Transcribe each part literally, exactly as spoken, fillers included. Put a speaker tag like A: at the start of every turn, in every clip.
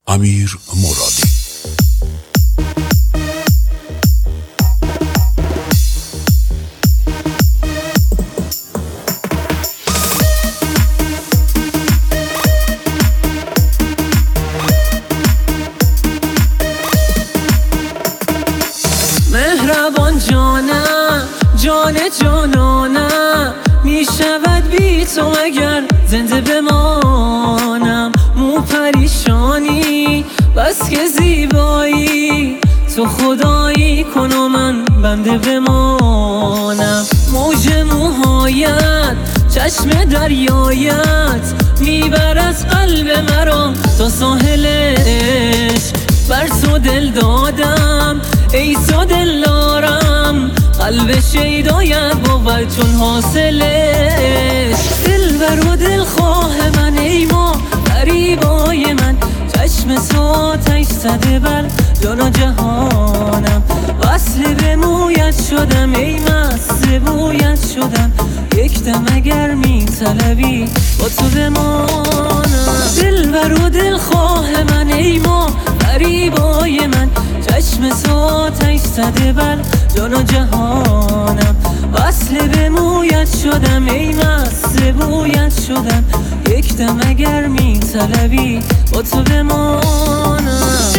A: امیر مرادی.
B: مهربان جانم، جان جانانم، می شود بی تو مگر زنده بمانم. مو پریشانی بس که زیبایی، تو خدایی کن و من بنده بمانم. موج موهایت، چشم دریایت، میبر از قلب مرا تا ساحلش. بر تو دل دادم ای تو دلدارم، قلب شیدایت بود چون حاصلش. دلبر و دلخواه من ای ما غریبای من، چشم تو آتش زده بر جان و جهانم. وصل به مویت شدم ای مست بویت شدم، یک دم اگر می طلبی با تو بمانم. دلبر و دلخواه من ای ما غریبای من، چشم تو آتش زده بر جان و جهانم. وصل به مویت شدم ای مست بویت شدم، یک دم اگر می طلبی با تو بمانم.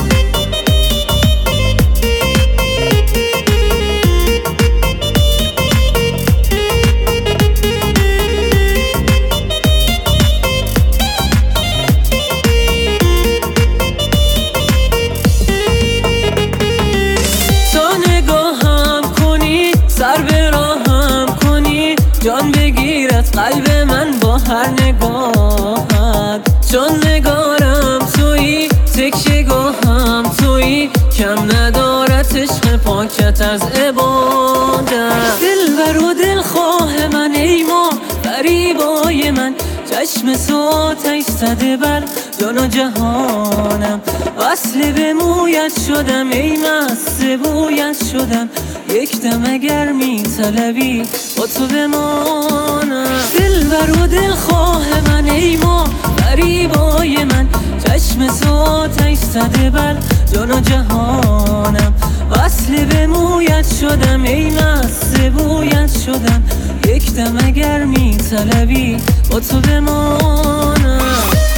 B: سر به راهم کنی، جان بگیرد قلب من با هر نگاهت. چون نگارم تویی، تکیه گاهم تویی، کم ندارد عشق پاکت از عبادت. دلبر و دلخواه من ای ما غریبای من، چشم تو آتش زده بر جان و جهانم. وصل به مویت شدم ای مست بویت شدم، یک دم اگر می طلبی با تو بمانم. دلبر و دلخواه من ای ما غریبای من، چشم تو آتش زده بر جان و جهانم. وصل به مویت شدم ای مست بویت شدم، یک دم اگر می طلبی با تو بمانم.